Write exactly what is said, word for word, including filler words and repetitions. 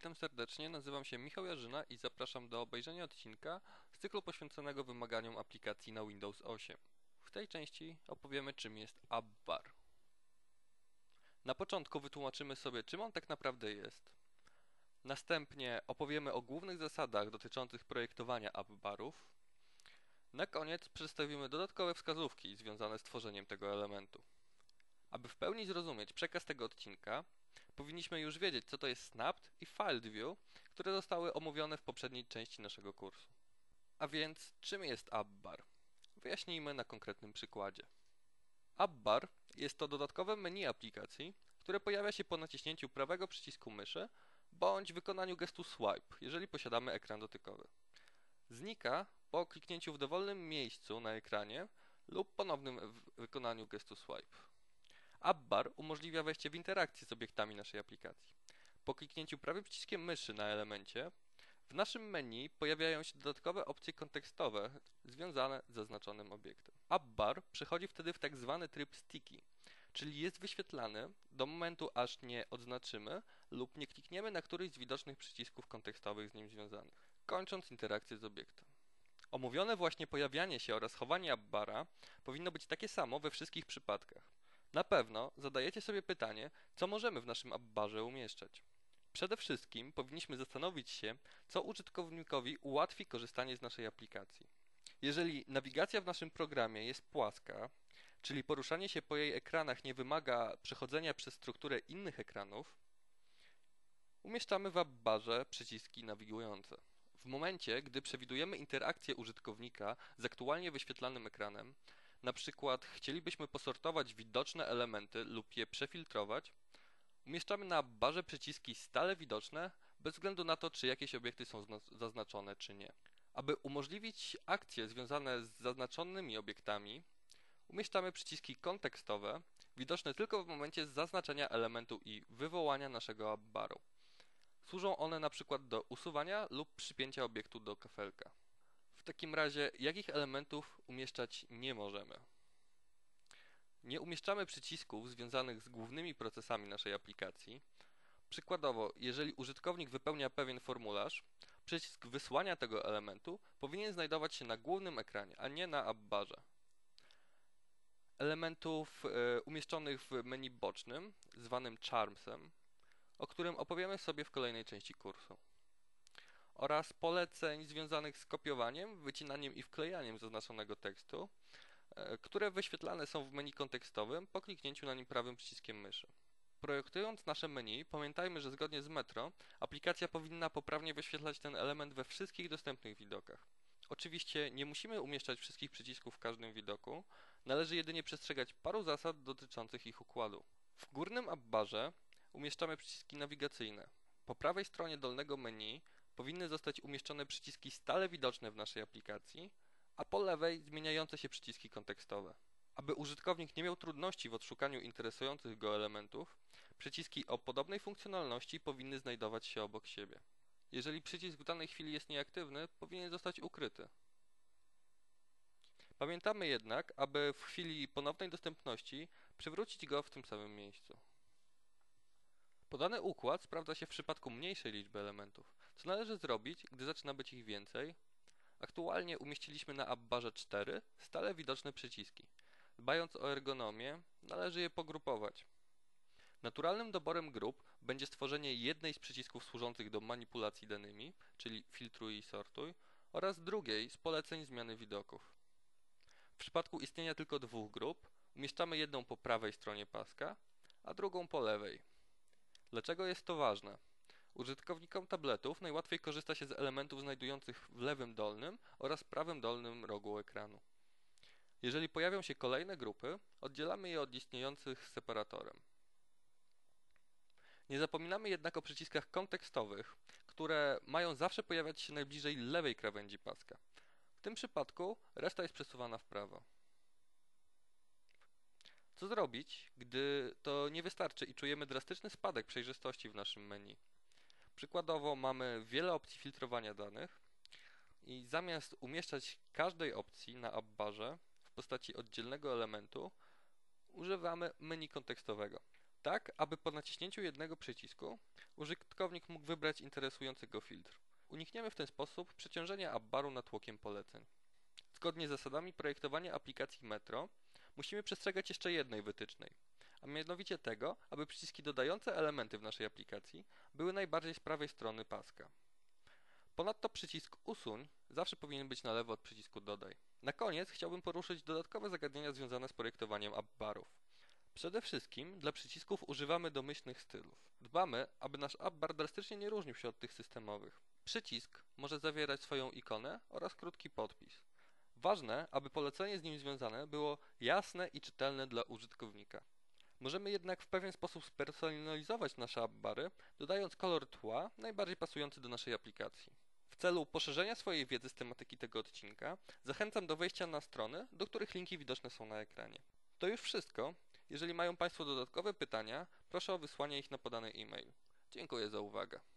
Witam serdecznie, nazywam się Michał Jarzyna i zapraszam do obejrzenia odcinka z cyklu poświęconego wymaganiom aplikacji na Windows osiem. W tej części opowiemy, czym jest AppBar. Na początku wytłumaczymy sobie, czym on tak naprawdę jest. Następnie opowiemy o głównych zasadach dotyczących projektowania AppBarów. Na koniec przedstawimy dodatkowe wskazówki związane z tworzeniem tego elementu. Aby w pełni zrozumieć przekaz tego odcinka, powinniśmy już wiedzieć, co to jest snapt i filed view, które zostały omówione w poprzedniej części naszego kursu. A więc, czym jest AppBar? Wyjaśnijmy na konkretnym przykładzie. AppBar jest to dodatkowe menu aplikacji, które pojawia się po naciśnięciu prawego przycisku myszy bądź wykonaniu gestu swipe, jeżeli posiadamy ekran dotykowy. Znika po kliknięciu w dowolnym miejscu na ekranie lub ponownym wykonaniu gestu swipe. AppBar umożliwia wejście w interakcję z obiektami naszej aplikacji. Po kliknięciu prawym przyciskiem myszy na elemencie, w naszym menu pojawiają się dodatkowe opcje kontekstowe związane z zaznaczonym obiektem. AppBar przechodzi wtedy w tak zwany tryb sticky, czyli jest wyświetlany do momentu, aż nie odznaczymy lub nie klikniemy na któryś z widocznych przycisków kontekstowych z nim związanych, kończąc interakcję z obiektem. Omówione właśnie pojawianie się oraz chowanie AppBara powinno być takie samo we wszystkich przypadkach. Na pewno zadajecie sobie pytanie, co możemy w naszym AppBarze umieszczać. Przede wszystkim powinniśmy zastanowić się, co użytkownikowi ułatwi korzystanie z naszej aplikacji. Jeżeli nawigacja w naszym programie jest płaska, czyli poruszanie się po jej ekranach nie wymaga przechodzenia przez strukturę innych ekranów, umieszczamy w AppBarze przyciski nawigujące. W momencie, gdy przewidujemy interakcję użytkownika z aktualnie wyświetlanym ekranem, na przykład chcielibyśmy posortować widoczne elementy lub je przefiltrować, umieszczamy na AppBarze przyciski stale widoczne, bez względu na to, czy jakieś obiekty są zaznaczone, czy nie. Aby umożliwić akcje związane z zaznaczonymi obiektami, umieszczamy przyciski kontekstowe, widoczne tylko w momencie zaznaczenia elementu i wywołania naszego AppBaru. Służą one na przykład do usuwania lub przypięcia obiektu do kafelka. W takim razie, jakich elementów umieszczać nie możemy? Nie umieszczamy przycisków związanych z głównymi procesami naszej aplikacji. Przykładowo, jeżeli użytkownik wypełnia pewien formularz, przycisk wysłania tego elementu powinien znajdować się na głównym ekranie, a nie na AppBarze. Elementów e, umieszczonych w menu bocznym, zwanym charmsem, o którym opowiemy sobie w kolejnej części kursu. Oraz poleceń związanych z kopiowaniem, wycinaniem i wklejaniem zaznaczonego tekstu, które wyświetlane są w menu kontekstowym po kliknięciu na nim prawym przyciskiem myszy. Projektując nasze menu, pamiętajmy, że zgodnie z Metro, aplikacja powinna poprawnie wyświetlać ten element we wszystkich dostępnych widokach. Oczywiście nie musimy umieszczać wszystkich przycisków w każdym widoku, należy jedynie przestrzegać paru zasad dotyczących ich układu. W górnym AppBarze umieszczamy przyciski nawigacyjne. Po prawej stronie dolnego menu powinny zostać umieszczone przyciski stale widoczne w naszej aplikacji, a po lewej zmieniające się przyciski kontekstowe. Aby użytkownik nie miał trudności w odszukaniu interesujących go elementów, przyciski o podobnej funkcjonalności powinny znajdować się obok siebie. Jeżeli przycisk w danej chwili jest nieaktywny, powinien zostać ukryty. Pamiętamy jednak, aby w chwili ponownej dostępności przywrócić go w tym samym miejscu. Podany układ sprawdza się w przypadku mniejszej liczby elementów. Co należy zrobić, gdy zaczyna być ich więcej? Aktualnie umieściliśmy na AppBarze cztery stale widoczne przyciski. Dbając o ergonomię, należy je pogrupować. Naturalnym doborem grup będzie stworzenie jednej z przycisków służących do manipulacji danymi, czyli filtruj i sortuj, oraz drugiej z poleceń zmiany widoków. W przypadku istnienia tylko dwóch grup, umieszczamy jedną po prawej stronie paska, a drugą po lewej. Dlaczego jest to ważne? Użytkownikom tabletów najłatwiej korzysta się z elementów znajdujących w lewym dolnym oraz prawym dolnym rogu ekranu. Jeżeli pojawią się kolejne grupy, oddzielamy je od istniejących separatorem. Nie zapominamy jednak o przyciskach kontekstowych, które mają zawsze pojawiać się najbliżej lewej krawędzi paska. W tym przypadku reszta jest przesuwana w prawo. Co zrobić, gdy to nie wystarczy i czujemy drastyczny spadek przejrzystości w naszym menu? Przykładowo mamy wiele opcji filtrowania danych i zamiast umieszczać każdej opcji na AppBarze w postaci oddzielnego elementu, używamy menu kontekstowego. tak aby po naciśnięciu jednego przycisku użytkownik mógł wybrać interesujący go filtr. Unikniemy w ten sposób przeciążenia appbaru natłokiem poleceń. Zgodnie z zasadami projektowania aplikacji Metro musimy przestrzegać jeszcze jednej wytycznej, a mianowicie tego, aby przyciski dodające elementy w naszej aplikacji były najbardziej z prawej strony paska. Ponadto przycisk Usuń zawsze powinien być na lewo od przycisku Dodaj. Na koniec chciałbym poruszyć dodatkowe zagadnienia związane z projektowaniem appbarów. Przede wszystkim dla przycisków używamy domyślnych stylów. Dbamy, aby nasz appbar drastycznie nie różnił się od tych systemowych. Przycisk może zawierać swoją ikonę oraz krótki podpis. Ważne, aby polecenie z nim związane było jasne i czytelne dla użytkownika. Możemy jednak w pewien sposób spersonalizować nasze appbary, dodając kolor tła najbardziej pasujący do naszej aplikacji. W celu poszerzenia swojej wiedzy z tematyki tego odcinka zachęcam do wejścia na strony, do których linki widoczne są na ekranie. To już wszystko. Jeżeli mają Państwo dodatkowe pytania, proszę o wysłanie ich na podany e-mail. Dziękuję za uwagę.